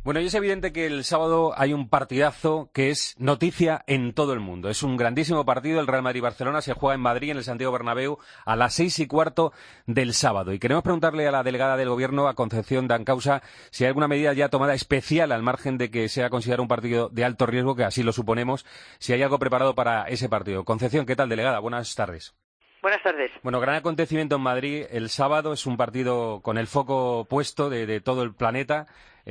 Bueno, y es evidente que el sábado hay un partidazo que es noticia en todo el mundo. Es un grandísimo partido. El Real Madrid-Barcelona se juega en Madrid, en el Santiago Bernabéu, a las 6:15 del sábado. Y queremos preguntarle a la delegada del Gobierno, a Concepción Dancausa, si hay alguna medida ya tomada especial al margen de que sea considerado un partido de alto riesgo, que así lo suponemos, si hay algo preparado para ese partido. Concepción, ¿qué tal, delegada? Buenas tardes. Buenas tardes. Bueno, gran acontecimiento en Madrid el sábado. Es un partido con el foco puesto de todo el planeta.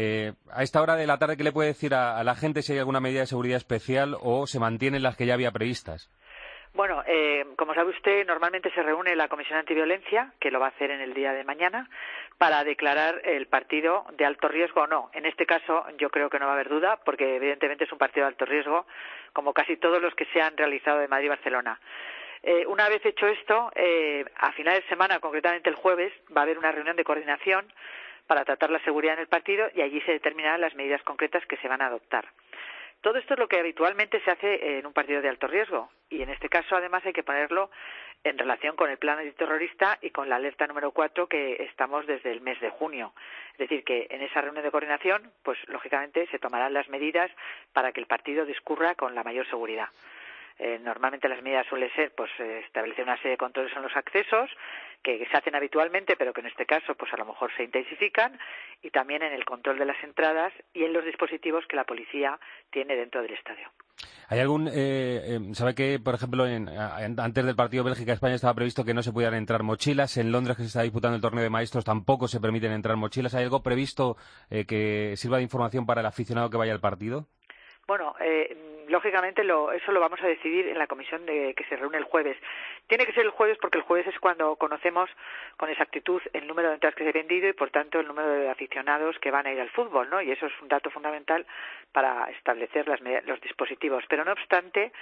A esta hora de la tarde, ¿qué le puede decir a la gente si hay alguna medida de seguridad especial o se mantienen las que ya había previstas? Bueno, como sabe usted, normalmente se reúne la Comisión Antiviolencia, que lo va a hacer en el día de mañana, para declarar el partido de alto riesgo o no. En este caso, yo creo que no va a haber duda, porque evidentemente es un partido de alto riesgo, como casi todos los que se han realizado de Madrid y Barcelona. Una vez hecho esto, a finales de semana, concretamente el jueves, va a haber una reunión de coordinación para tratar la seguridad en el partido y allí se determinarán las medidas concretas que se van a adoptar. Todo esto es lo que habitualmente se hace en un partido de alto riesgo y en este caso además hay que ponerlo en relación con el plan antiterrorista y con la alerta número 4 que estamos desde el mes de junio. Es decir, que en esa reunión de coordinación, pues lógicamente se tomarán las medidas para que el partido discurra con la mayor seguridad. Normalmente las medidas suelen ser pues establecer una serie de controles en los accesos que se hacen habitualmente pero que en este caso pues a lo mejor se intensifican y también en el control de las entradas y en los dispositivos que la policía tiene dentro del estadio. ¿Hay algún sabe que, por ejemplo, antes del partido Bélgica-España estaba previsto que no se pudieran entrar mochilas? En Londres, que se está disputando el torneo de maestros, tampoco se permiten entrar mochilas. ¿Hay algo previsto que sirva de información para el aficionado que vaya al partido? Bueno, lógicamente eso lo vamos a decidir en la comisión que se reúne el jueves. Tiene que ser el jueves porque el jueves es cuando conocemos con exactitud el número de entradas que se ha vendido y, por tanto, el número de aficionados que van a ir al fútbol, ¿no? Y eso es un dato fundamental para establecer los dispositivos. Pero, no obstante,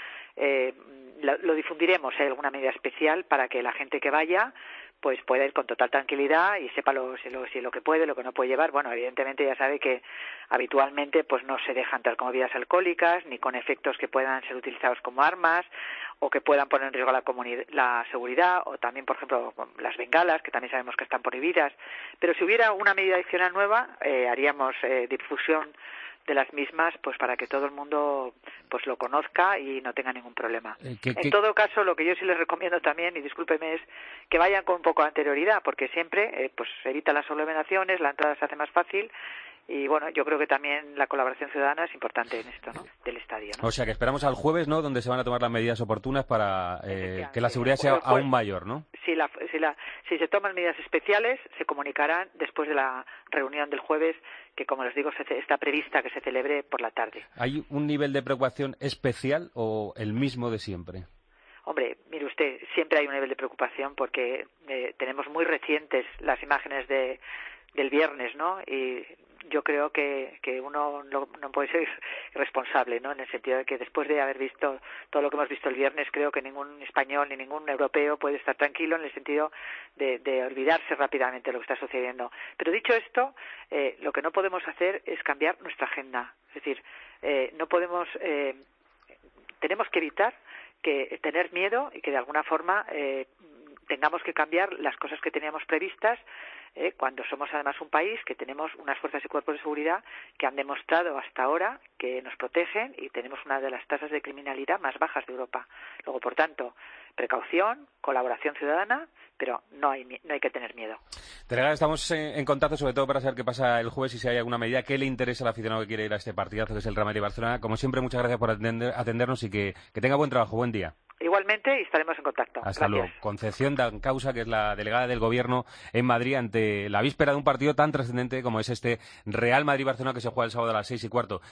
lo difundiremos, si hay alguna medida especial para que la gente que vaya pues pueda ir con total tranquilidad y sepa si lo que puede, lo que no puede llevar. Bueno, evidentemente ya sabe que habitualmente pues no se deja entrar con bebidas alcohólicas ni con efectos que puedan ser utilizados como armas o que puedan poner en riesgo la seguridad, o también, por ejemplo, las bengalas, que también sabemos que están prohibidas. Pero si hubiera una medida adicional nueva, haríamos difusión de las mismas pues para que todo el mundo pues lo conozca y no tenga ningún problema. En todo caso, lo que yo sí les recomiendo también, y discúlpeme, es que vayan con un poco de anterioridad, porque siempre pues evita las aglomeraciones, la entrada se hace más fácil. Y bueno, yo creo que también la colaboración ciudadana es importante en esto, ¿no? Del estadio, ¿no? O sea, que esperamos al jueves, ¿no? Donde se van a tomar las medidas oportunas para que la seguridad sea aún mayor, ¿no? Si se toman medidas especiales, se comunicarán después de la reunión del jueves, que, como les digo, está prevista que se celebre por la tarde. ¿Hay un nivel de preocupación especial o el mismo de siempre? Hombre, mire usted, siempre hay un nivel de preocupación porque tenemos muy recientes las imágenes del viernes, ¿no? Y yo creo que uno no puede ser irresponsable, ¿no? En el sentido de que después de haber visto todo lo que hemos visto el viernes, creo que ningún español ni ningún europeo puede estar tranquilo en el sentido de olvidarse rápidamente de lo que está sucediendo. Pero dicho esto, lo que no podemos hacer es cambiar nuestra agenda. Es decir, no podemos, tenemos que evitar tener miedo y que de alguna forma tengamos que cambiar las cosas que teníamos previstas, cuando somos además un país que tenemos unas fuerzas y cuerpos de seguridad que han demostrado hasta ahora que nos protegen y tenemos una de las tasas de criminalidad más bajas de Europa. Luego, por tanto, precaución, colaboración ciudadana, pero no hay que tener miedo. Delegada, estamos en contacto sobre todo para saber qué pasa el jueves y si hay alguna medida que le interesa al aficionado que quiere ir a este partidazo que es el Real Madrid y Barcelona. Como siempre, muchas gracias por atendernos y que tenga buen trabajo. Buen día. Igualmente, y estaremos en contacto. Hasta luego. Concepción Dancausa, que es la delegada del Gobierno en Madrid, ante la víspera de un partido tan trascendente como es este Real Madrid-Barcelona, que se juega el sábado a las 6:15.